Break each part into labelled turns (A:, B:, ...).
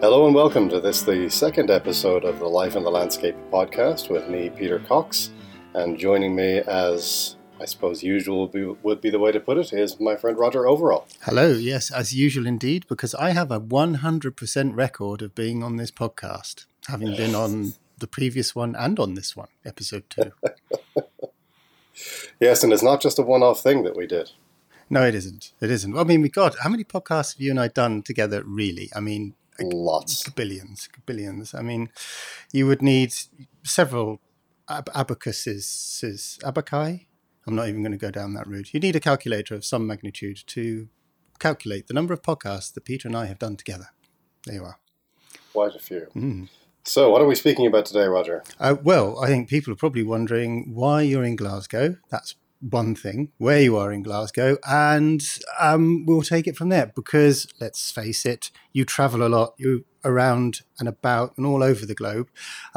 A: Hello and welcome to the second episode of the Life in the Landscape podcast with me, Peter Cox, and joining me, as I suppose usual would be the way to put it, is my friend Roger Overall.
B: Hello, yes, as usual indeed, because I have a 100% record of being on this podcast, having been on the previous one and on this one, episode 2.
A: Yes, and it's not just a one-off thing that we did.
B: No, it isn't. It isn't. Well, I mean, God, how many podcasts have you and I done together, really? I mean,
A: lots.
B: Billions. I mean, you would need several abaci. I'm not even going to go down that route. You need a calculator of some magnitude to calculate the number of podcasts that Peter and I have done together. There you are.
A: Quite a few. So what are we speaking about today, Roger?
B: Well, I think people are probably wondering why you're in Glasgow. That's one thing, where you are in Glasgow, and we'll take it from there because, let's face it, you travel a lot, you're around and about and all over the globe,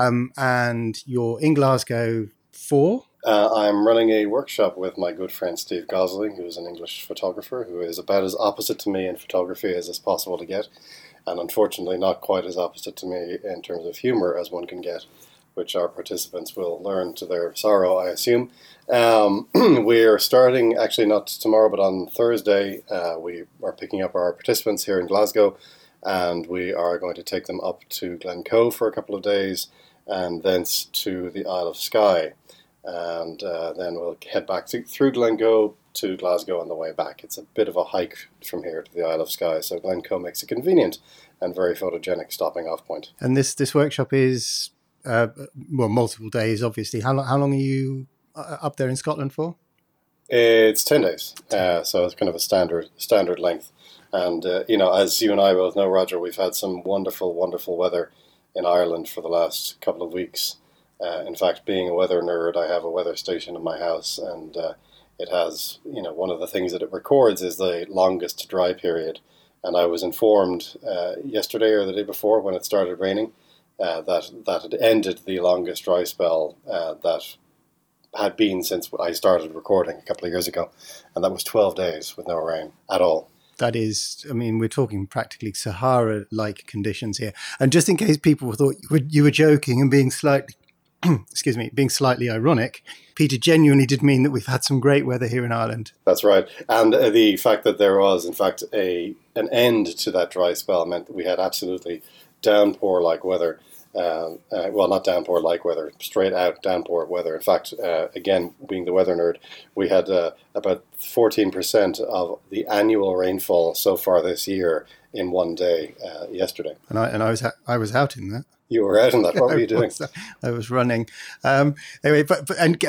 B: and you're in Glasgow for...
A: I'm running a workshop with my good friend Steve Gosling, who is an English photographer who is about as opposite to me in photography as is possible to get, and unfortunately not quite as opposite to me in terms of humour as one can get, which our participants will learn to their sorrow, I assume. We're starting, actually not tomorrow, but on Thursday, we are picking up our participants here in Glasgow, and we are going to take them up to Glencoe for a couple of days, and thence to the Isle of Skye. And then we'll head back through Glencoe to Glasgow on the way back. It's a bit of a hike from here to the Isle of Skye, so Glencoe makes a convenient and very photogenic stopping off point.
B: And this workshop is... multiple days, obviously. How long are you up there in Scotland for?
A: It's 10 days, so it's kind of a standard length. And, as you and I both know, Roger, we've had some wonderful, wonderful weather in Ireland for the last couple of weeks. In fact, being a weather nerd, I have a weather station in my house, and it has, one of the things that it records is the longest dry period. And I was informed yesterday or the day before when it started raining that had ended the longest dry spell that had been since I started recording a couple of years ago, and that was 12 days with no rain at all.
B: That is, I mean, we're talking practically Sahara-like conditions here. And just in case people thought you were joking and being slightly, being slightly ironic, Peter genuinely did mean that we've had some great weather here in Ireland.
A: That's right. And the fact that there was, in fact, an end to that dry spell meant that we had absolutely downpour-like weather. Well, not downpour-like weather, straight out downpour weather. In fact, again, being the weather nerd, we had about 14% of the annual rainfall so far this year in one day yesterday.
B: And I was out in that.
A: You were out in that. What were you doing?
B: I was running. Anyway, but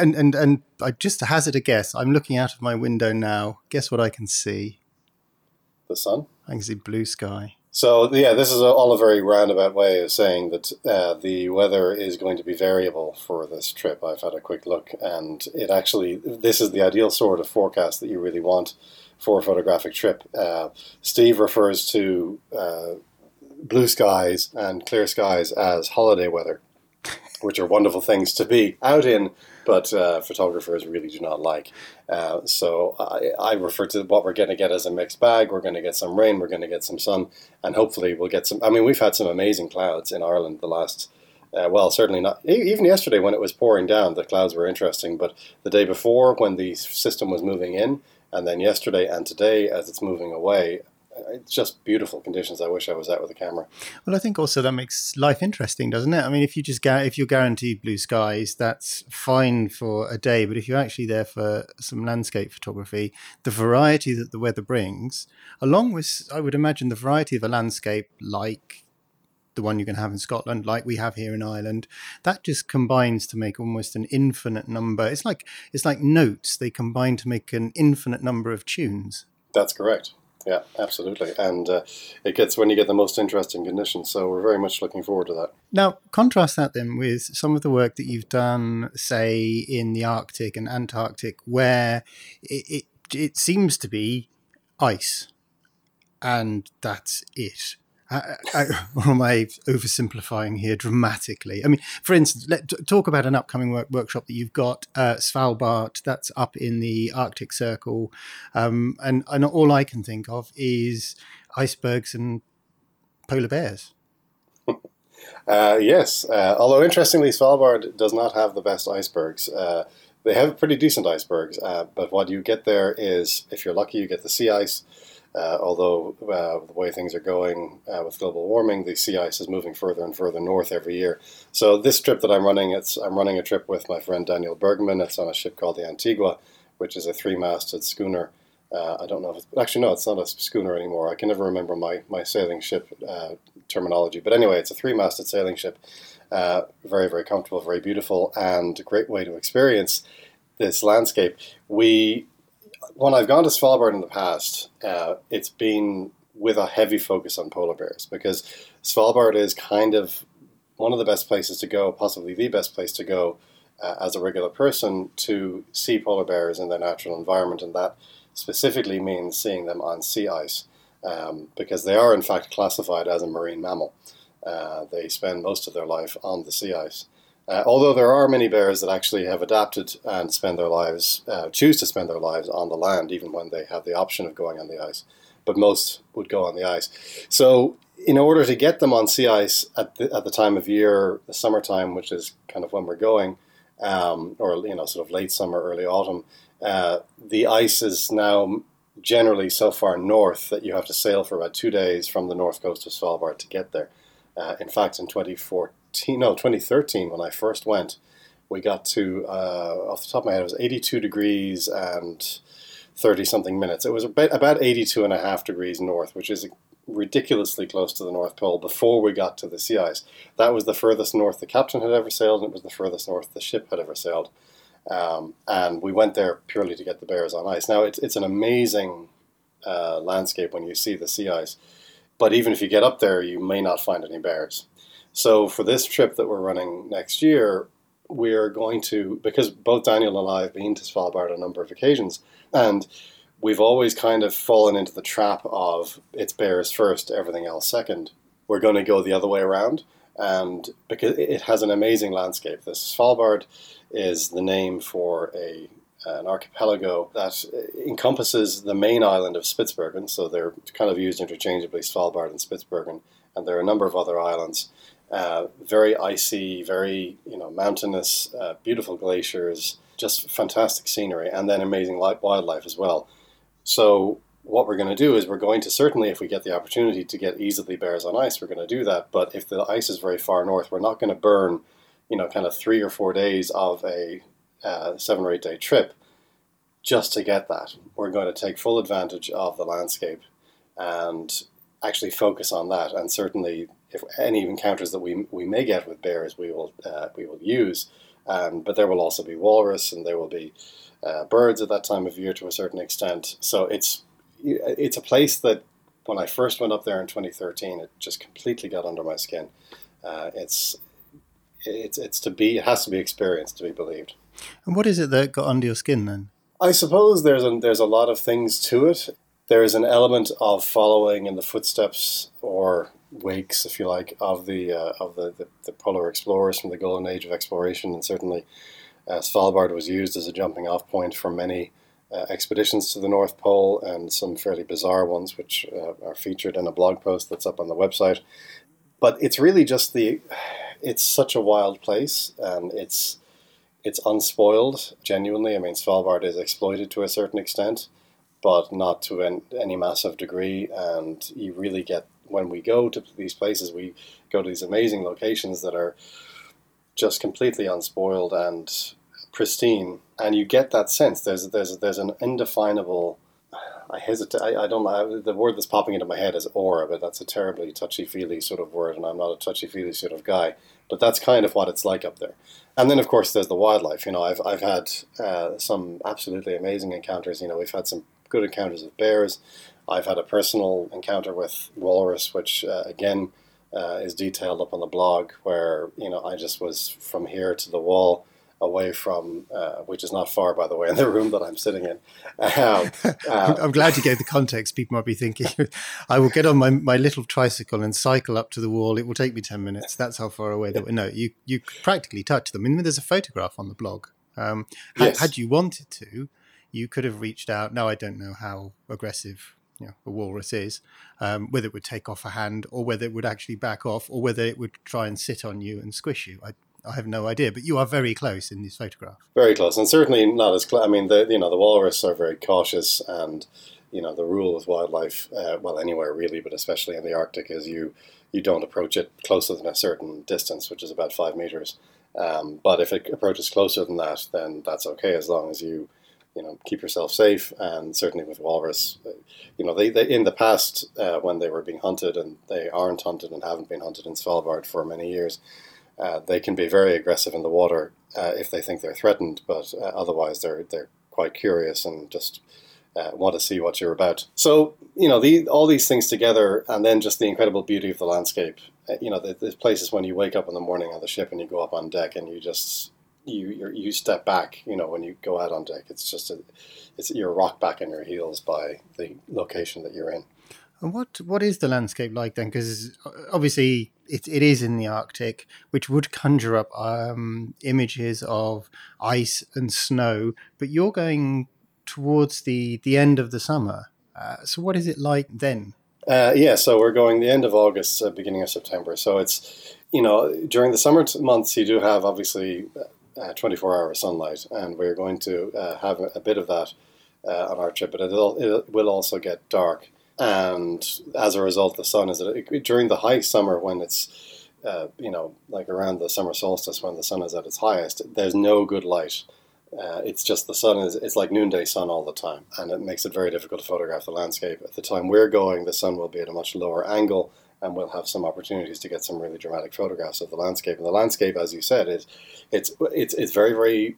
B: I just hazard a guess. I'm looking out of my window now. Guess what I can see?
A: The sun?
B: I can see blue sky.
A: So, yeah, this is all a very roundabout way of saying that the weather is going to be variable for this trip. I've had a quick look, and this is the ideal sort of forecast that you really want for a photographic trip. Steve refers to blue skies and clear skies as holiday weather, which are wonderful things to be out in, but photographers really do not like. So I refer to what we're going to get as a mixed bag. We're going to get some rain, we're going to get some sun, and hopefully we'll get some... I mean, we've had some amazing clouds in Ireland the last... certainly not... Even yesterday when it was pouring down, the clouds were interesting, but the day before when the system was moving in, and then yesterday and today as it's moving away... It's just beautiful conditions. I wish I was out with a camera.
B: Well, I think also that makes life interesting, doesn't it? I mean, if you're guaranteed blue skies, that's fine for a day. But if you're actually there for some landscape photography, the variety that the weather brings, along with, I would imagine, the variety of a landscape like the one you're going to have in Scotland, like we have here in Ireland, that just combines to make almost an infinite number. It's like notes. They combine to make an infinite number of tunes.
A: That's correct. Yeah, absolutely. And it gets when you get the most interesting conditions. So we're very much looking forward to that.
B: Now, contrast that then with some of the work that you've done, say, in the Arctic and Antarctic, where it seems to be ice. And that's it. Or am I oversimplifying here dramatically? I mean, for instance, let's talk about an upcoming workshop that you've got, Svalbard, that's up in the Arctic Circle. And all I can think of is icebergs and polar bears.
A: Yes, although interestingly, Svalbard does not have the best icebergs. They have pretty decent icebergs, but what you get there is, if you're lucky, you get the sea ice. Although the way things are going with global warming, the sea ice is moving further and further north every year. So this trip that I'm running, I'm running a trip with my friend Daniel Bergman. It's on a ship called the Antigua, which is a three-masted schooner. I don't know if actually no, it's not a schooner anymore. I can never remember my sailing ship terminology. But anyway, it's a three-masted sailing ship. Very, very comfortable, very beautiful, and a great way to experience this landscape. When I've gone to Svalbard in the past, it's been with a heavy focus on polar bears, because Svalbard is kind of one of the best places to go, possibly the best place to go as a regular person to see polar bears in their natural environment, and that specifically means seeing them on sea ice, because they are in fact classified as a marine mammal. They spend most of their life on the sea ice. Although there are many bears that actually have adapted and choose to spend their lives on the land, even when they have the option of going on the ice. But most would go on the ice. So in order to get them on sea ice at the time of year, the summertime, which is kind of when we're going, or sort of late summer, early autumn, the ice is now generally so far north that you have to sail for about 2 days from the north coast of Svalbard to get there. In fact, in 2013, when I first went, we got to, off the top of my head, it was 82 degrees and 30-something minutes. It was about 82 and a half degrees north, which is ridiculously close to the North Pole before we got to the sea ice. That was the furthest north the captain had ever sailed, and it was the furthest north the ship had ever sailed. And we went there purely to get the bears on ice. Now, it's an amazing landscape when you see the sea ice, but even if you get up there, you may not find any bears. So for this trip that we're running next year, we're going to, because both Daniel and I have been to Svalbard a number of occasions, and we've always kind of fallen into the trap of it's bears first, everything else second. We're going to go the other way around, and because it has an amazing landscape. This Svalbard is the name for an archipelago that encompasses the main island of Spitsbergen, so they're kind of used interchangeably, Svalbard and Spitsbergen, and there are a number of other islands. Very icy, very mountainous, beautiful glaciers, just fantastic scenery, and then amazing wildlife as well. So what we're going to do is we're going to, certainly if we get the opportunity to get easily bears on ice, we're going to do that. But if the ice is very far north, we're not going to burn, kind of 3 or 4 days of a 7 or 8 day trip just to get that. We're going to take full advantage of the landscape and actually focus on that. And certainly, if any encounters that we may get with bears, we will use. But there will also be walrus, and there will be birds at that time of year to a certain extent. So it's a place that when I first went up there in 2013, it just completely got under my skin. It has to be experienced to be believed.
B: And what is it that got under your skin then?
A: I suppose there's a lot of things to it. There is an element of following in the footsteps or wakes, if you like, of the polar explorers from the golden age of exploration, and certainly Svalbard was used as a jumping off point for many expeditions to the North Pole, and some fairly bizarre ones which are featured in a blog post that's up on the website. But it's really just it's such a wild place, and it's unspoiled, genuinely. I mean, Svalbard is exploited to a certain extent, but not to any massive degree. And you really get, when we go to these places, we go to these amazing locations that are just completely unspoiled and pristine, and you get that sense. There's an indefinable. I don't know, the word that's popping into my head is aura, but that's a terribly touchy-feely sort of word, and I'm not a touchy-feely sort of guy. But that's kind of what it's like up there. And then, of course, there's the wildlife. I've had some absolutely amazing encounters. We've had some good encounters with bears. I've had a personal encounter with walrus, which again is detailed up on the blog, where I just was from here to the wall away from, which is not far, by the way, in the room that I'm sitting in.
B: I'm glad you gave the context. People might be thinking, I will get on my little tricycle and cycle up to the wall. It will take me 10 minutes. That's how far away they were. No, you practically touch them. I mean, there's a photograph on the blog.
A: Yes.
B: Had you wanted to, you could have reached out. Now, I don't know how aggressive a walrus is, whether it would take off a hand or whether it would actually back off or whether it would try and sit on you and squish you. I have no idea, but you are very close in this photograph.
A: Very close, and certainly not as close. I mean, the walrus are very cautious, and the rule with wildlife, well, anywhere really, but especially in the Arctic, is you don't approach it closer than a certain distance, which is about 5 meters. But if it approaches closer than that, then that's okay, as long as you keep yourself safe. And certainly with walrus, they in the past, when they were being hunted, and they aren't hunted and haven't been hunted in Svalbard for many years, they can be very aggressive in the water if they think they're threatened, but otherwise they're quite curious and just want to see what you're about. So, all these things together, and then just the incredible beauty of the landscape. There's places when you wake up in the morning on the ship and you go up on deck and you step back, when you go out on deck. It's you're rocked back on your heels by the location that you're in.
B: And what is the landscape like then? Because obviously it is in the Arctic, which would conjure up images of ice and snow, but you're going towards the end of the summer. So what is it like then?
A: So we're going the end of August, beginning of September. So it's, during the summer months, you do have obviously 24-hour sunlight, and we're going to have a bit of that on our trip, but it will also get dark. And as a result, the sun is during the high summer, when it's, like around the summer solstice, when the sun is at its highest, there's no good light. It's just the sun it's like noonday sun all the time, and it makes it very difficult to photograph the landscape. At the time we're going, the sun will be at a much lower angle, and we'll have some opportunities to get some really dramatic photographs of the landscape. And the landscape, as you said, it's very, very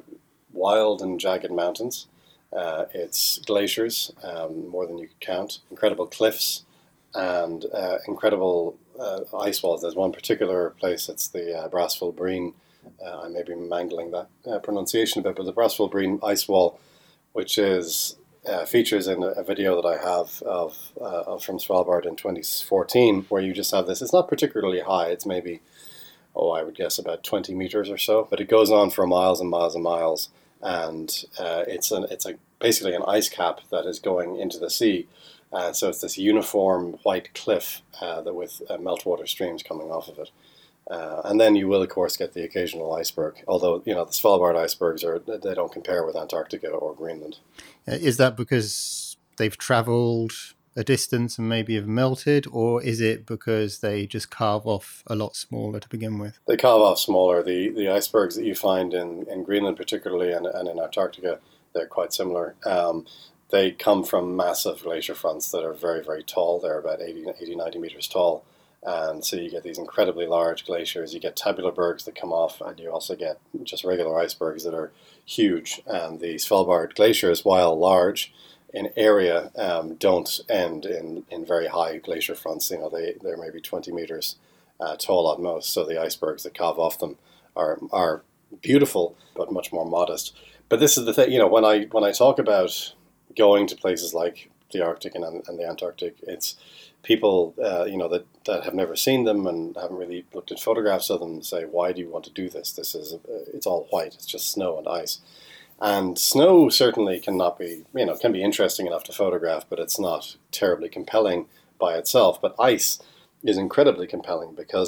A: wild and jagged mountains. It's glaciers, more than you could count, incredible cliffs, and incredible ice walls. There's one particular place, it's the Brasfell Breen. I may be mangling that pronunciation a bit, but the Brasfell Breen ice wall, which is features in a video that I have of from Svalbard in 2014, where you just have this. It's not particularly high. It's maybe, I would guess about 20 meters or so, but it goes on for miles and miles and miles, and it's basically an ice cap that is going into the sea. So it's this uniform white cliff with meltwater streams coming off of it. And then you will, of course, get the occasional iceberg, although, the Svalbard icebergs they don't compare with Antarctica or Greenland.
B: Is that because they've travelled a distance and maybe have melted, or is it because they just carve off a lot smaller to begin with?
A: They carve off smaller. The icebergs that you find in Greenland particularly and in Antarctica, they're quite similar. They come from massive glacier fronts that are very, very tall. They're about 80, 90 meters tall. And so you get these incredibly large glaciers. You get tabular bergs that come off, and you also get just regular icebergs that are huge. And the Svalbard glaciers, while large in area, don't end in very high glacier fronts. They're maybe 20 meters tall at most. So the icebergs that carve off them are beautiful, but much more modest. But this is the thing, when I talk about going to places like the Arctic and the Antarctic, it's people that have never seen them and haven't really looked at photographs of them say, why do you want to do this? It's all white. It's just snow and ice. And snow certainly can be interesting enough to photograph, but it's not terribly compelling by itself. But ice is incredibly compelling because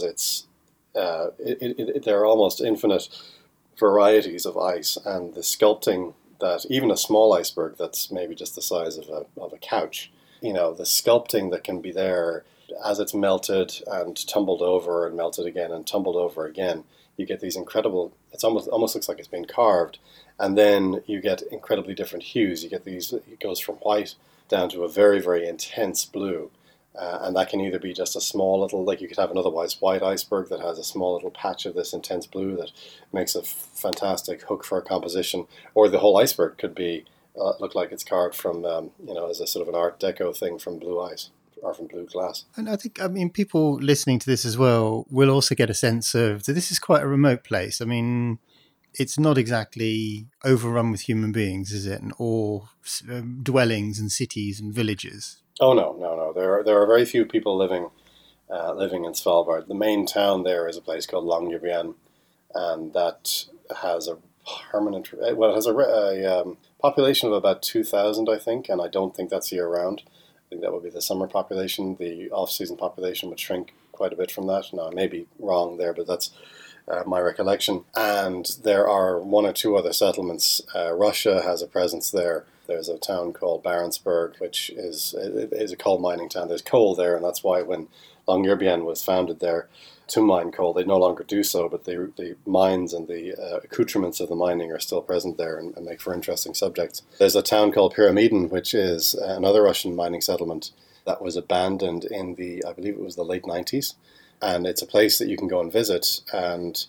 A: there are almost infinite varieties of ice, and the sculpting that even a small iceberg that's maybe just the size of a couch, the sculpting that can be there as it's melted and tumbled over and melted again and tumbled over again, you get these incredible, it's almost looks like it's been carved, and then you get incredibly different hues. You get these, it goes from white down to a very, very intense blue. And that can either be just a small little, like you could have an otherwise white iceberg that has a small little patch of this intense blue that makes a fantastic hook for a composition, or the whole iceberg could be look like it's carved from, as a sort of an Art Deco thing from blue ice or from blue glass.
B: And I think, people listening to this as well will also get a sense of that this is quite a remote place. I mean, it's not exactly overrun with human beings, is it? Or dwellings and cities and villages.
A: Oh no! There are very few people living in Svalbard. The main town there is a place called Longyearbyen, and that has a population of about 2,000, I think, and I don't think that's year round. I think that would be the summer population. The off-season population would shrink quite a bit from that. Now, I may be wrong there, but that's my recollection. And there are one or two other settlements. Russia has a presence there. There's a town called Barentsburg, which is a coal mining town. There's coal there, and that's why when Longyearbyen was founded there to mine coal, they no longer do so, but the mines and the accoutrements of the mining are still present there and make for interesting subjects. There's a town called Pyramiden, which is another Russian mining settlement that was abandoned in I believe it was the late 90s. And it's a place that you can go and visit, and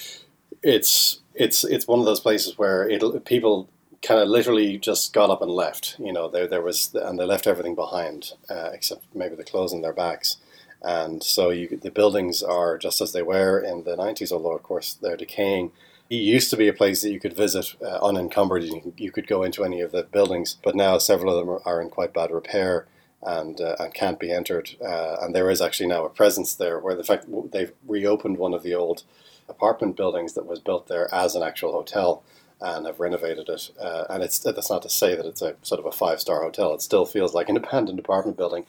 A: it's one of those places where people kind of literally just got up and left. You know, there was, and they left everything behind, except maybe the clothes on their backs. And so the buildings are just as they were in the 90s, although of course they're decaying. It used to be a place that you could visit unencumbered. You could go into any of the buildings, but now several of them are in quite bad repair and can't be entered. And there is actually now a presence there where the fact they've reopened one of the old apartment buildings that was built there as an actual hotel and have renovated it. And that's not to say that it's a sort of a 5-star hotel. It still feels like an abandoned apartment building.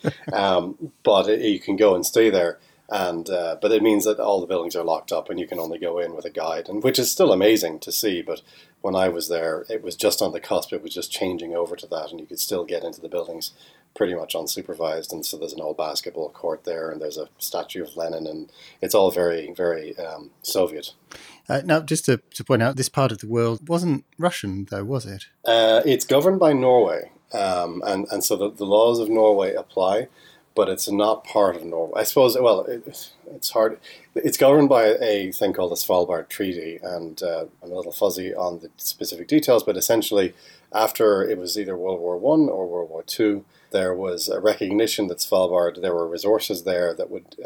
A: But you can go and stay there. And but it means that all the buildings are locked up and you can only go in with a guide, and which is still amazing to see. But when I was there, it was just on the cusp. It was just changing over to that, and you could still get into the buildings pretty much unsupervised. And so there's an old basketball court there, and there's a statue of Lenin, and it's all very, very Soviet.
B: Now, just to point out, this part of the world wasn't Russian, though, was it?
A: It's governed by Norway, and so the laws of Norway apply. But it's not part of Norway. I suppose, well, it's hard. It's governed by a thing called the Svalbard Treaty, and I'm a little fuzzy on the specific details, but essentially, after it was either World War I or World War II, there was a recognition that Svalbard, there were resources there that would,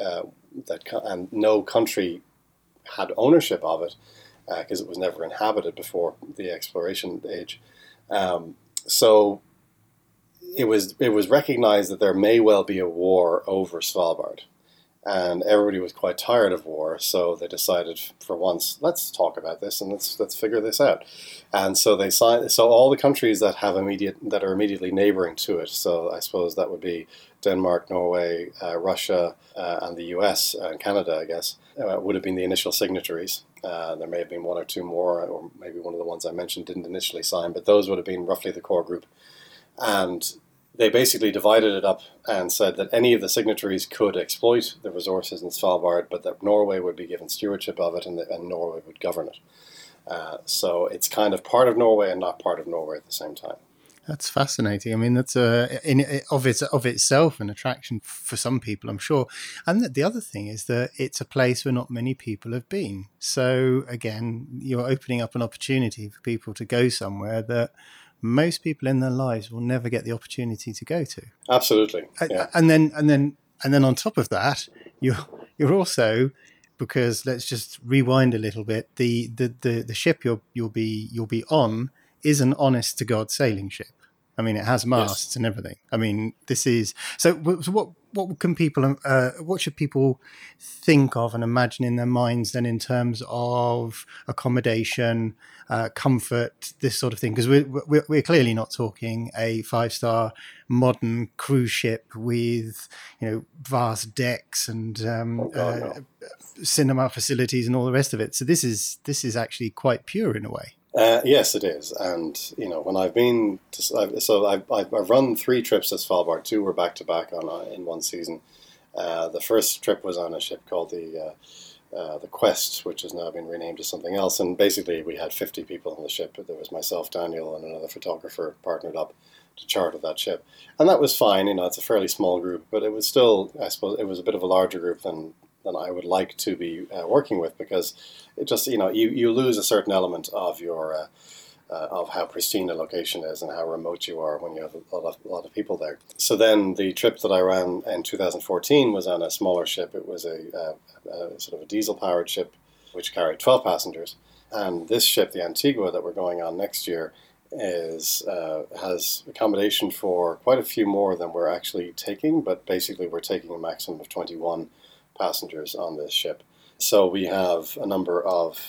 A: and no country had ownership of it, because it was never inhabited before the exploration age. So it was recognized that there may well be a war over Svalbard, and everybody was quite tired of war. So they decided, for once, let's talk about this and let's figure this out. And so they signed. So all the countries that are immediately neighboring to it. So I suppose that would be Denmark, Norway, Russia, and the U.S. and Canada, I guess, would have been the initial signatories. There may have been one or two more, or maybe one of the ones I mentioned didn't initially sign, but those would have been roughly the core group. And they basically divided it up and said that any of the signatories could exploit the resources in Svalbard, but that Norway would be given stewardship of it, and Norway would govern it. So it's kind of part of Norway and not part of Norway at the same time.
B: That's fascinating. I mean, that's of itself an attraction for some people, I'm sure. And the other thing is that it's a place where not many people have been. So again, you're opening up an opportunity for people to go somewhere that most people in their lives will never get the opportunity to go to.
A: Absolutely. Yeah.
B: And then on top of that, you're also, because let's just rewind a little bit, the ship you'll be on is an honest to God sailing ship. I mean, it has masts and everything. I mean, this is so. What can people? What should people think of and imagine in their minds then in terms of accommodation, comfort, this sort of thing? Because we're clearly not talking a 5-star modern cruise ship with vast decks and cinema facilities and all the rest of it. So this is actually quite pure in a way.
A: Yes, it is, and when I've been I've run 3 trips to Svalbard. 2 were back to back in one season. The first trip was on a ship called the Quest, which has now been renamed to something else. And basically, we had 50 people on the ship. There was myself, Daniel, and another photographer partnered up to charter that ship, and that was fine. It's a fairly small group, but it was still, I suppose, it was a bit of a larger group than I would like to be working with, because it just you lose a certain element of your of how pristine a location is and how remote you are when you have a lot of people there. So then the trip that I ran in 2014 was on a smaller ship. It was a sort of a diesel powered ship which carried 12 passengers, and this ship, the Antigua, that we're going on next year, has accommodation for quite a few more than we're actually taking, but basically we're taking a maximum of 21 passengers on this ship. So we have a number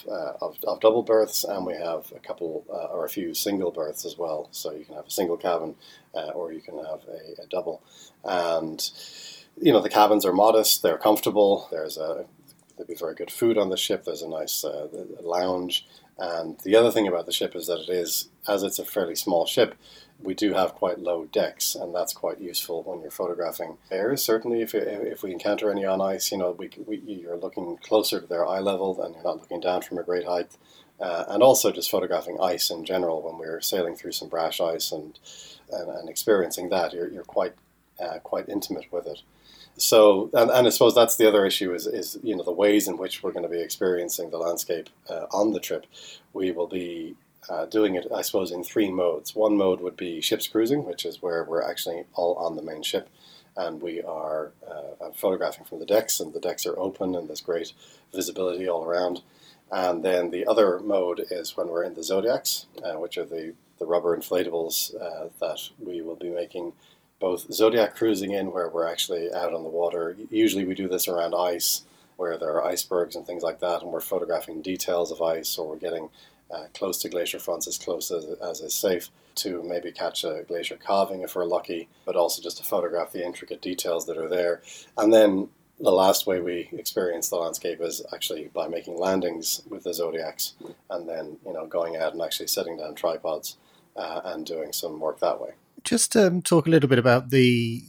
A: of double berths, and we have a couple or a few single berths as well. So you can have a single cabin, or you can have a double. And the cabins are modest; they're comfortable. There'll be very good food on the ship. There's a nice lounge. And the other thing about the ship is that as it's a fairly small ship, we do have quite low decks, and that's quite useful when you're photographing bears. Certainly, if we encounter any on ice, you're looking closer to their eye level, and you're not looking down from a great height. And also just photographing ice in general when we're sailing through some brash ice and experiencing that, you're quite intimate with it. So, and I suppose that's the other issue is the ways in which we're going to be experiencing the landscape on the trip. We will be doing it, I suppose, in three modes. One mode would be ship's cruising, which is where we're actually all on the main ship, and we are photographing from the decks, and the decks are open, and there's great visibility all around. And then the other mode is when we're in the Zodiacs, which are the rubber inflatables that we will be making both Zodiac cruising in, where we're actually out on the water. Usually we do this around ice, where there are icebergs and things like that, and we're photographing details of ice, or we're getting close to glacier fronts, as close as is safe, to maybe catch a glacier calving if we're lucky, but also just to photograph the intricate details that are there. And then the last way we experience the landscape is actually by making landings with the Zodiacs, and then going out and actually setting down tripods and doing some work that way.
B: Just talk a little bit about the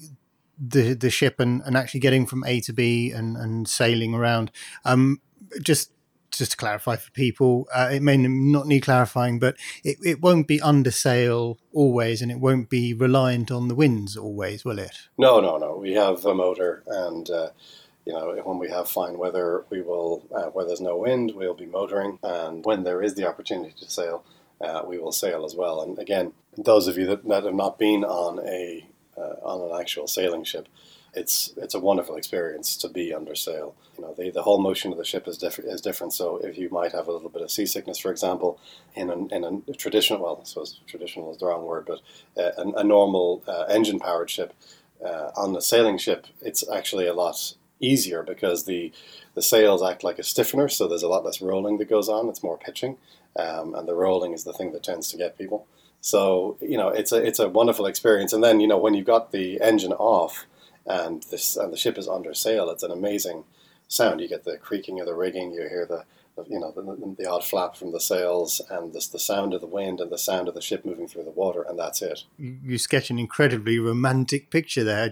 B: ship and actually getting from A to B and sailing around. Just to clarify for people, it may not need clarifying, but it won't be under sail always, and it won't be reliant on the winds always, will it?
A: No. We have a motor, and when we have fine weather, we will, where there's no wind, we'll be motoring, and when there is the opportunity to sail, we will sail as well. And again, those of you that have not been on an actual sailing ship, it's a wonderful experience to be under sail. The whole motion of the ship is different. So if you might have a little bit of seasickness, for example, in a traditional, well, I suppose traditional is the wrong word, but a normal engine powered ship, on the sailing ship, it's actually a lot easier because the sails act like a stiffener, so there's a lot less rolling that goes on. It's more pitching, and the rolling is the thing that tends to get people. So it's a wonderful experience. And then when you've got the engine off and the ship is under sail, it's an amazing sound. You get the creaking of the rigging, you hear the odd flap from the sails, and the sound of the wind and the sound of the ship moving through the water, and that's it.
B: You sketch an incredibly romantic picture there.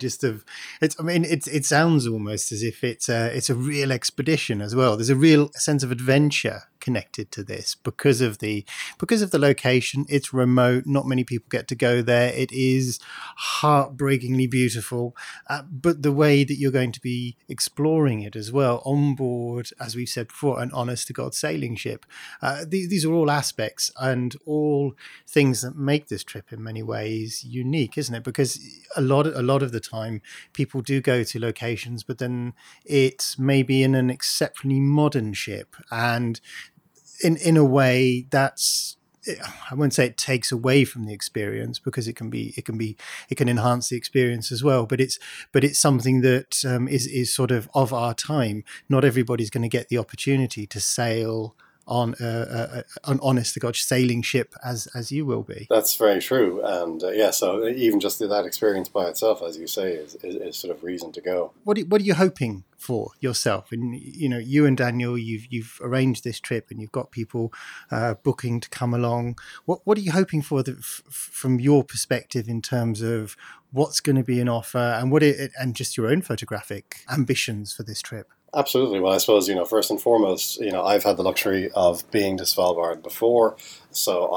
B: It sounds almost as if it's a real expedition as well. There's a real sense of adventure connected to this because of the location. It's remote. Not many people get to go there. It is heartbreakingly beautiful, but the way that you're going to be exploring it as well on board, as we've said before, an honest to God sailing ship. These are all aspects and all things that make this trip in many ways unique, isn't it? Because a lot of the time people do go to locations, but then it's maybe in an exceptionally modern ship, and in a way that's, I won't say it takes away from the experience, because it can enhance the experience as well. But it's something that is sort of our time. Not everybody's going to get the opportunity to sail on an honest to God sailing ship as you will be.
A: That's very true, and so even just that experience by itself, as you say, is sort of reason to go.
B: What are you hoping for yourself? And you and Daniel, you've arranged this trip, and you've got people booking to come along. What are you hoping for from your perspective in terms of what's going to be an offer, and just your own photographic ambitions for this trip?
A: Absolutely. Well, I suppose, first and foremost, I've had the luxury of being to Svalbard before, so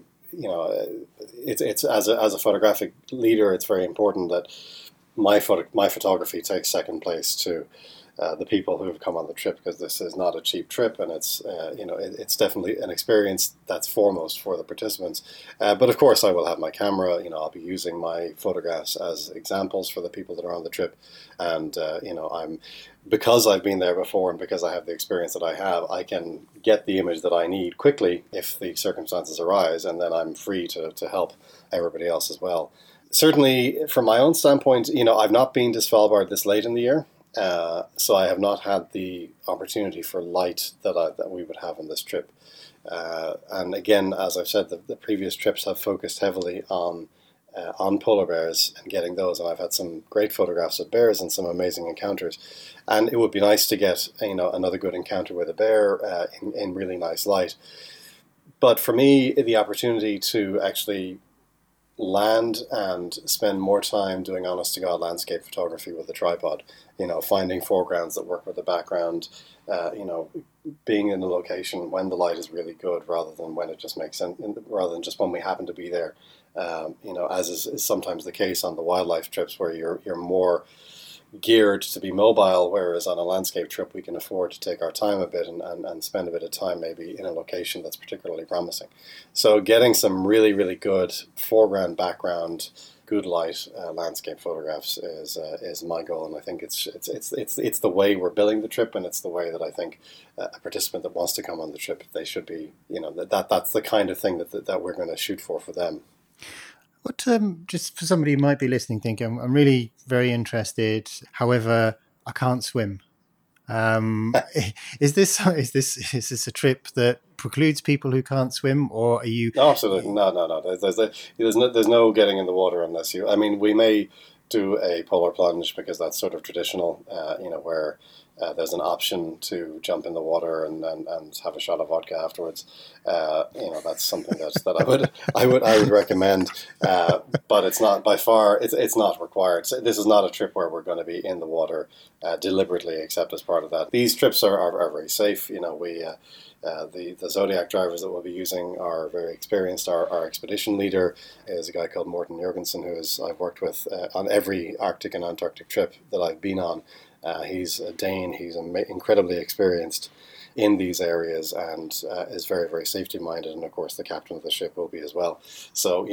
A: it's as a photographic leader, it's very important that my photography takes second place to the people who have come on the trip, because this is not a cheap trip, and it's it's definitely an experience that's foremost for the participants. But of course, I will have my camera. I'll be using my photographs as examples for the people that are on the trip, and because I've been there before, and because I have the experience that I have, I can get the image that I need quickly if the circumstances arise, and then I'm free to help everybody else as well. Certainly, from my own standpoint, I've not been to Svalbard this late in the year. So I have not had the opportunity for light that we would have on this trip. And again, as I've said, the previous trips have focused heavily on polar bears and getting those, and I've had some great photographs of bears and some amazing encounters. And it would be nice to get another good encounter with a bear in really nice light. But for me, the opportunity to actually land and spend more time doing honest to God landscape photography with a tripod, finding foregrounds that work with the background, being in the location when the light is really good rather than when it just makes sense, rather than just when we happen to be there. As is sometimes the case on the wildlife trips where you're more geared to be mobile, whereas on a landscape trip we can afford to take our time a bit and spend a bit of time maybe in a location that's particularly promising. So getting some really, really good foreground, background, good light landscape photographs is my goal, and I think it's the way we're building the trip, and it's the way that I think a participant that wants to come on the trip, they should be, that's the kind of thing that we're going to shoot for them.
B: What, just for somebody who might be listening, thinking, I'm really very interested. However, I can't swim. Is this a trip that precludes people who can't swim, or are you?
A: No, absolutely, no. There's no getting in the water unless you. I mean, we may do a polar plunge because that's sort of traditional, where there's an option to jump in the water and have a shot of vodka afterwards. That's something that I would recommend, but it's not by far. It's not required. So this is not a trip where we're going to be in the water deliberately, except as part of that. These trips are very safe. The Zodiac drivers that we'll be using are very experienced. Our expedition leader is a guy called Morten Jørgensen, who I've worked with on every Arctic and Antarctic trip that I've been on. He's a Dane. He's incredibly experienced in these areas and is very, very safety minded. And of course, the captain of the ship will be as well. So,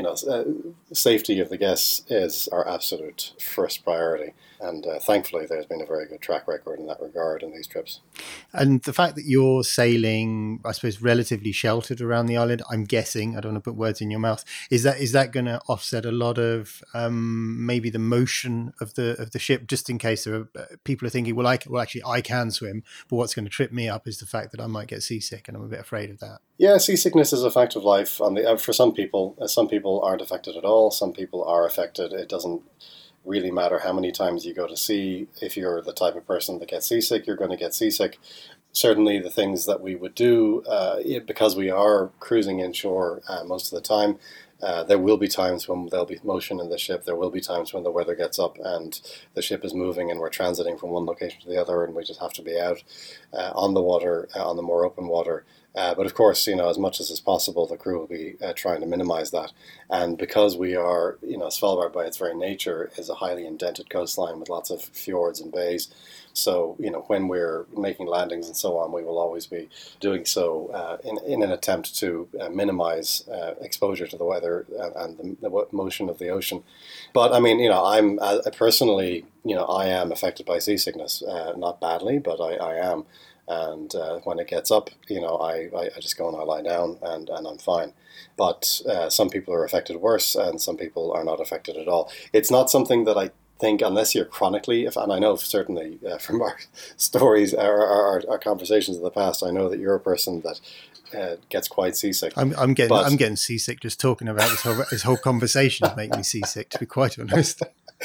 A: safety of the guests is our absolute first priority. And thankfully, there's been a very good track record in that regard in these trips.
B: And the fact that you're sailing, I suppose, relatively sheltered around the island, I'm guessing, I don't want to put words in your mouth, is that going to offset a lot of maybe the motion of the ship, just in case there are people are thinking, well, actually, I can swim, but what's going to trip me up is the fact that I might get seasick, and I'm a bit afraid of that.
A: Yeah, seasickness is a fact of life. For some people aren't affected at all. Some people are affected. It doesn't really matter how many times you go to sea. If you're the type of person that gets seasick, you're going to get seasick. Certainly the things that we would do, because we are cruising inshore most of the time, there will be times when there'll be motion in the ship. There will be times when the weather gets up and the ship is moving and we're transiting from one location to the other, and we just have to be out on the water, on the more open water. But of course, as much as is possible, the crew will be trying to minimize that. And because we are, Svalbard by its very nature is a highly indented coastline with lots of fjords and bays. So, when we're making landings and so on, we will always be doing so in an attempt to minimize exposure to the weather and the motion of the ocean. But I mean, I'm personally, I am affected by seasickness, not badly, but I am. And when it gets up, I just go and I lie down and I'm fine. But some people are affected worse and some people are not affected at all. It's not something that I think, unless you're chronically, and I know certainly from our stories, our conversations in the past, I know that you're a person that gets quite seasick.
B: I'm getting seasick just talking about this whole conversation is making me seasick, to be quite honest.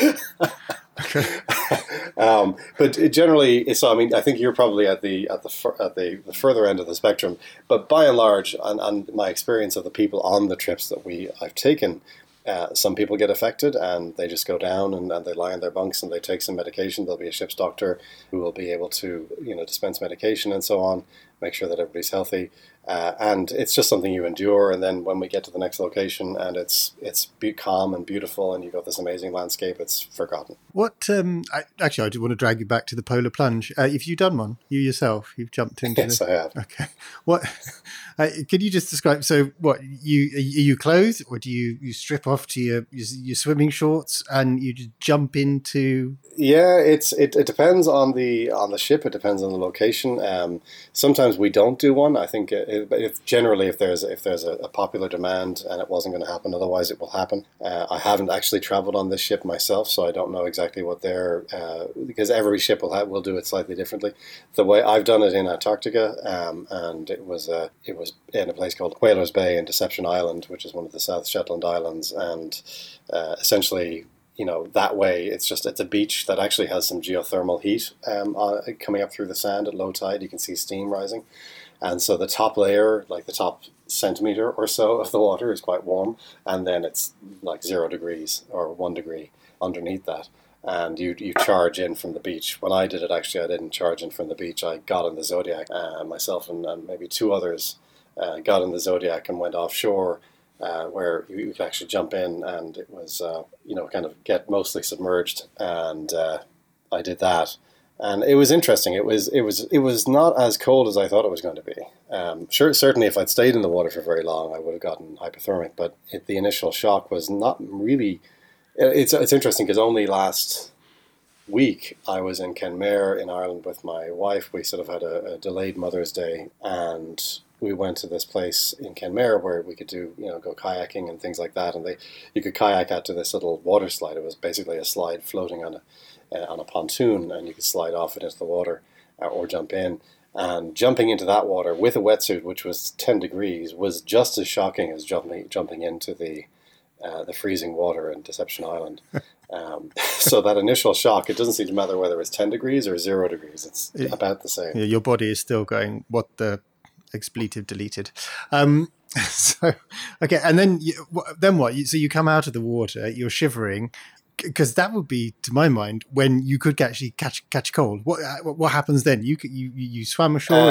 B: Okay.
A: But generally, so I mean, I think you're probably at the further end of the spectrum. But by and large, and my experience of the people on the trips that I've taken, some people get affected and they just go down and they lie in their bunks and they take some medication. There'll be a ship's doctor who will be able to dispense medication and so on, make sure that everybody's healthy. And it's just something you endure. And then when we get to the next location and it's calm and beautiful and you've got this amazing landscape, it's forgotten.
B: What? Actually, I do want to drag you back to the polar plunge. Have you done one? You yourself? You've jumped into?
A: Yes, I have.
B: Okay. What? Can you just describe? So, what? Are you clothed, or do you strip off to your swimming shorts and you just jump into?
A: Yeah, it depends on the ship. It depends on the location. Sometimes sometimes we don't do one. I think if generally if there's a popular demand and it wasn't going to happen, otherwise it will happen. I haven't actually traveled on this ship myself, so I don't know exactly what they're because every ship will do it slightly differently. The way I've done it in Antarctica, and it was in a place called Whalers Bay in Deception Island, which is one of the South Shetland Islands, and essentially, that way it's a beach that actually has some geothermal heat coming up through the sand at low tide. You can see steam rising, and so the top layer, like the top centimeter or so of the water, is quite warm, and then it's like 0 degrees or 1 degree underneath that. And you charge in from the beach. When I did it, actually, I didn't charge in from the beach. I got in the Zodiac, myself and maybe 2 others got in the Zodiac and went offshore, where you could actually jump in, and it was, kind of get mostly submerged. And I did that, and it was interesting. It was not as cold as I thought it was going to be. Certainly, if I'd stayed in the water for very long, I would have gotten hypothermic. But the initial shock was not really. It's interesting because only last week I was in Kenmare in Ireland with my wife. We sort of had a delayed Mother's Day, and we went to this place in Kenmare where we could do, go kayaking and things like that. And you could kayak out to this little water slide. It was basically a slide floating on a pontoon, and you could slide off it into the water or jump in. And jumping into that water with a wetsuit, which was 10 degrees, was just as shocking as jumping into the freezing water in Deception Island. So that initial shock, it doesn't seem to matter whether it's 10 degrees or 0 degrees. It's about the same.
B: Your body is still going, what the expletive deleted. So, okay. And then what? So you come out of the water, you're shivering, because that would be, to my mind, when you could actually catch cold. What happens then? You swam ashore.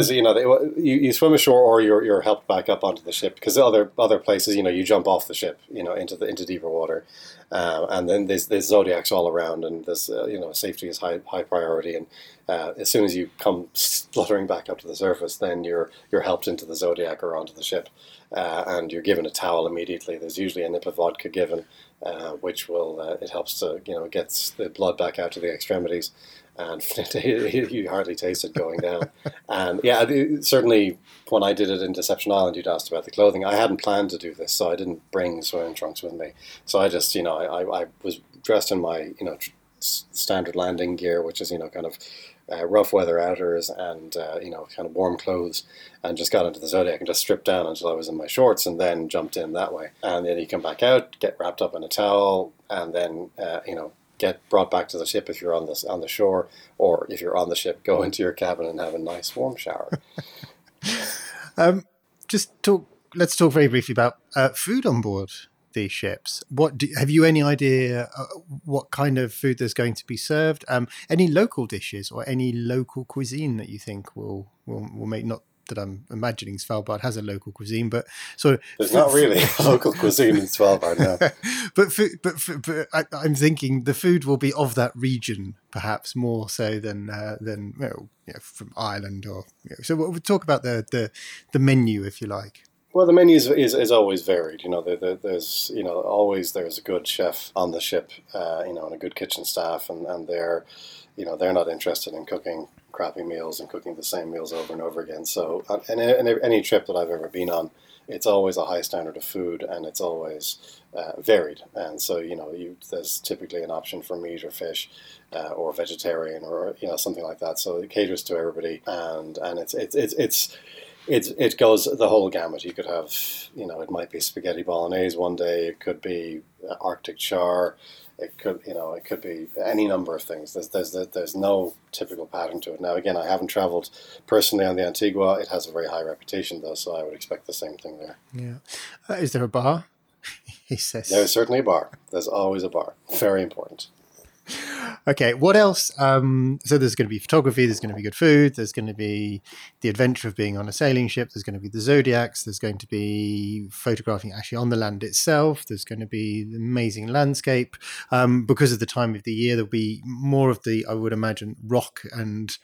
A: You swim ashore, or you're helped back up onto the ship, because other places, you jump off the ship, into deeper water, and then there's Zodiacs all around, and there's safety is high priority, and as soon as you come spluttering back up to the surface, then you're helped into the Zodiac or onto the ship, and you're given a towel immediately. There's usually a nip of vodka given, which will it helps to gets the blood back out to the extremities, and you hardly taste it going down. And certainly when I did it in Deception Island, you'd asked about the clothing. I hadn't planned to do this, so I didn't bring swimming trunks with me. So I just I was dressed in my standard landing gear, which is kind of rough weather outers and kind of warm clothes, and just got into the Zodiac and just stripped down until I was in my shorts, and then jumped in that way. And then you come back out, get wrapped up in a towel, and then get brought back to the ship if you're on the shore, or if you're on the ship, go into your cabin and have a nice warm shower.
B: Let's talk very briefly about food on board these ships. Have you any idea what kind of food there's going to be served? Any local dishes or any local cuisine that you think will make, not that I'm imagining Svalbard has a local cuisine, but sort of
A: there's not really a local cuisine in Svalbard now.
B: but I'm thinking the food will be of that region, perhaps more so than from Ireland or. So we'll talk about the menu, if you like.
A: Well, the menu is always varied. There's always there's a good chef on the ship, and a good kitchen staff, and they're not interested in cooking crappy meals and cooking the same meals over and over again. So, and any trip that I've ever been on, it's always a high standard of food, and it's always varied. And so, there's typically an option for meat or fish, or vegetarian, or something like that. So it caters to everybody, and it goes the whole gamut. You could have, it might be spaghetti bolognese one day. It could be Arctic char. It could be any number of things. There's no typical pattern to it. Now, again, I haven't traveled personally on the Antigua. It has a very high reputation, though, so I would expect the same thing there.
B: Yeah. Is there a bar? He says.
A: There's certainly a bar. There's always a bar. Very important.
B: Okay, what else? So there's going to be photography, there's going to be good food, there's going to be the adventure of being on a sailing ship, there's going to be the Zodiacs, there's going to be photographing actually on the land itself, there's going to be the amazing landscape. Because of the time of the year, there'll be more of the, I would imagine, rock and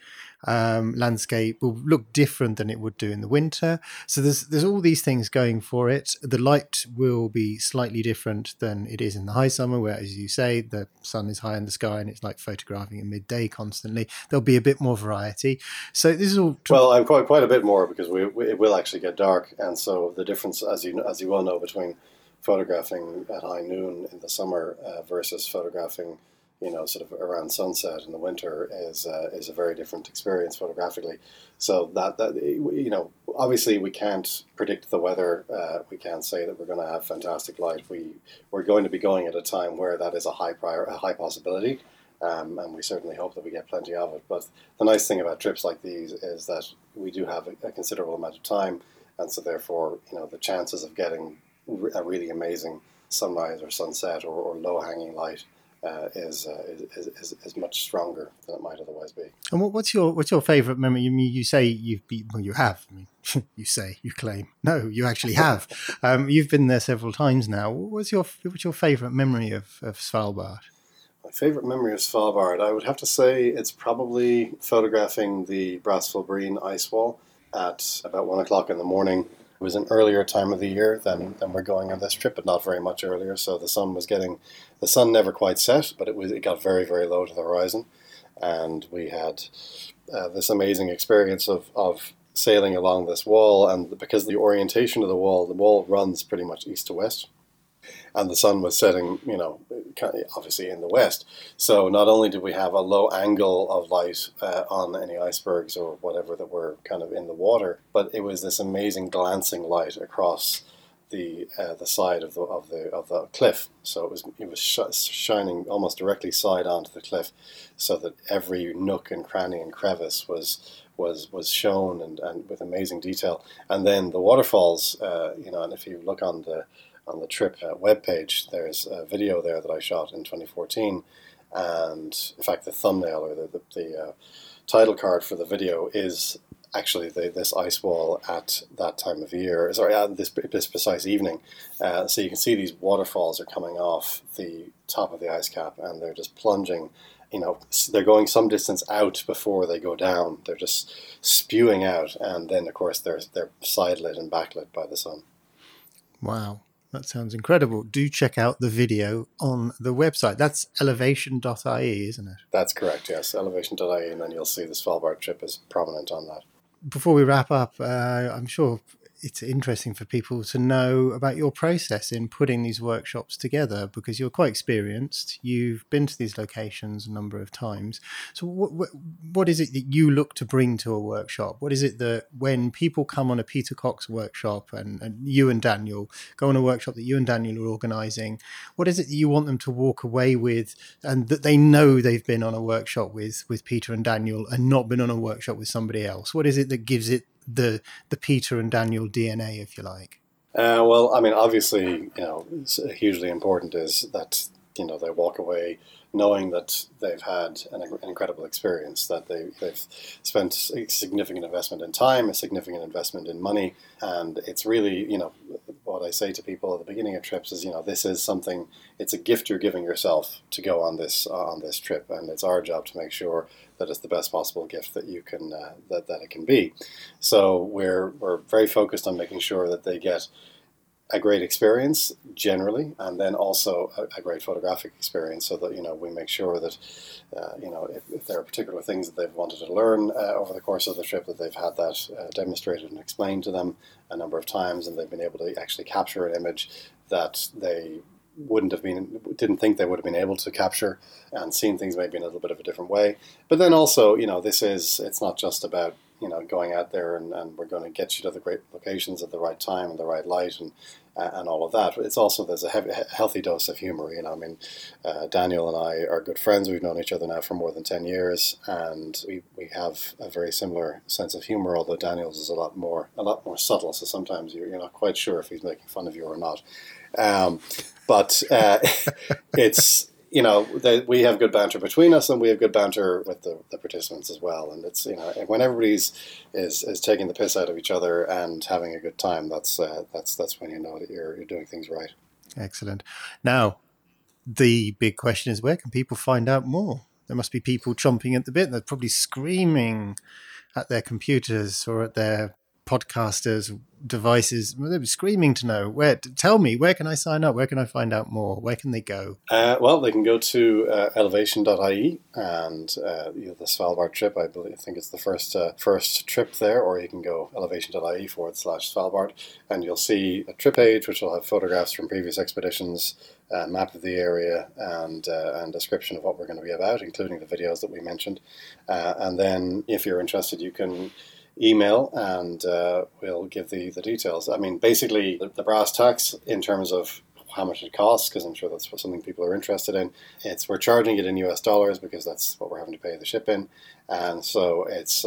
B: landscape will look different than it would do in the winter. So there's all these things going for it. The light will be slightly different than it is in the high summer, where, as you say, the sun is high in the sky and it's like photographing at midday constantly. There'll be a bit more variety. So this is all.
A: Well, I'm quite a bit more, because it will actually get dark, and so the difference, as you well know, between photographing at high noon in the summer versus photographing, sort of around sunset in the winter is a very different experience photographically. So that obviously we can't predict the weather. We can't say that we're going to have fantastic light. We're going to be going at a time where that is a high possibility. And we certainly hope that we get plenty of it. But the nice thing about trips like these is that we do have a considerable amount of time, and so therefore, the chances of getting a really amazing sunrise or sunset or low-hanging light is much stronger than it might otherwise be.
B: And what's your favourite memory? You say you've been, well, you have. I mean, you claim. No, you actually have. You've been there several times now. What's your favourite memory of Svalbard?
A: My favourite memory of Svalbard, I would have to say it's probably photographing the Brassfjordbreen ice wall at about 1 o'clock in the morning. It was an earlier time of the year than we're going on this trip, but not very much earlier. So the sun never quite set, but it got very, very low to the horizon. And we had this amazing experience of sailing along this wall. And because the orientation of the wall runs pretty much east to west. And the sun was setting, obviously in the west. So not only did we have a low angle of light on any icebergs or whatever that were kind of in the water, but it was this amazing glancing light across the side of the cliff. So it was shining almost directly side onto the cliff, so that every nook and cranny and crevice was shown and with amazing detail. And then the waterfalls, and if you look on the trip webpage, there's a video there that I shot in 2014, and in fact the thumbnail or the title card for the video is actually this ice wall at that time of year. Sorry, at this precise evening. So you can see these waterfalls are coming off the top of the ice cap, and they're just plunging. They're going some distance out before they go down. They're just spewing out, and then of course they're side-lit and backlit by the sun.
B: Wow. That sounds incredible. Do check out the video on the website. That's elevation.ie, isn't it?
A: That's correct, yes. Elevation.ie, and then you'll see the Svalbard trip is prominent on that.
B: Before we wrap up, I'm sure it's interesting for people to know about your process in putting these workshops together, because you're quite experienced. You've been to these locations a number of times. So what is it that you look to bring to a workshop? What is it that when people come on a Peter Cox workshop and you and Daniel go on a workshop that you and Daniel are organising, what is it that you want them to walk away with, and that they know they've been on a workshop with Peter and Daniel and not been on a workshop with somebody else? What is it that gives it the Peter and Daniel DNA, if you like?
A: Well, I mean, obviously, it's hugely important is that, they walk away knowing that they've had an incredible experience, that they've spent a significant investment in time, a significant investment in money. And it's really, what I say to people at the beginning of trips is, this is something, it's a gift you're giving yourself to go on this trip. And it's our job to make sure that it's the best possible gift that you can, that it can be. So we're very focused on making sure that they get a great experience generally, and then also a great photographic experience, so that we make sure that if there are particular things that they've wanted to learn over the course of the trip, that they've had that demonstrated and explained to them a number of times, and they've been able to actually capture an image that they didn't think they would have been able to capture, and seen things maybe in a little bit of a different way. But then also, it's not just about going out there and we're going to get you to the great locations at the right time and the right light and all of that. But it's also, there's a healthy dose of humor. Daniel and I are good friends. We've known each other now for more than 10 years, and we have a very similar sense of humor, although Daniel's is a lot more subtle. So sometimes you're not quite sure if he's making fun of you or not. But it's, we have good banter between us, and we have good banter with the participants as well. And it's, when everybody's is taking the piss out of each other and having a good time, that's when you know that you're doing things right.
B: Excellent. Now, the big question is, where can people find out more? There must be people chomping at the bit. They're probably screaming at their computers or at their podcasters' devices. They'll be screaming to know tell me, where can I sign up? Where can I find out more? Where can they go?
A: Well, they can go to elevation.ie and the Svalbard trip. I think it's the first trip there, or you can go elevation.ie/Svalbard, and you'll see a trip page which will have photographs from previous expeditions, a map of the area, and description of what we're going to be about, including the videos that we mentioned. And then, if you're interested, you can email and we'll give the details. I mean, basically, the brass tacks in terms of how much it costs, because I'm sure that's something people are interested in. We're charging it in US dollars because that's what we're having to pay the ship in, and so it's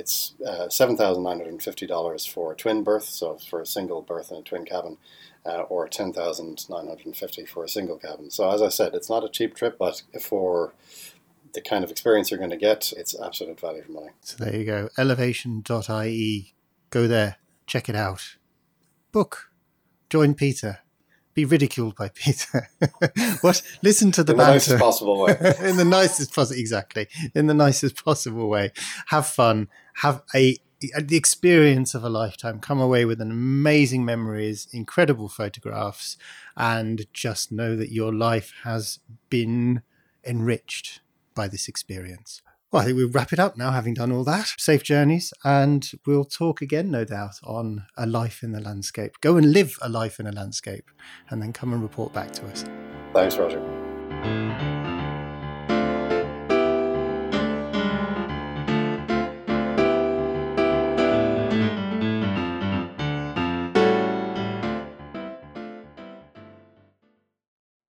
A: $7,950 for a twin berth, so for a single berth in a twin cabin, or $10,950 for a single cabin. So as I said, it's not a cheap trip, but for the kind of experience you're going to get, it's absolute value for money.
B: So there you go, elevation.ie. Go there, check it out. Book, join Peter. Be ridiculed by Peter. What? Listen to the banter.
A: In the nicest possible way.
B: In the nicest possible, exactly. In the nicest possible way. Have fun. Have the experience of a lifetime. Come away with an amazing memories, incredible photographs, and just know that your life has been enriched by this experience. Well, I think we'll wrap it up now, having done all that. Safe journeys, and we'll talk again, no doubt, on a life in the landscape. Go and live a life in a landscape, and then come and report back to us.
A: Thanks, Roger.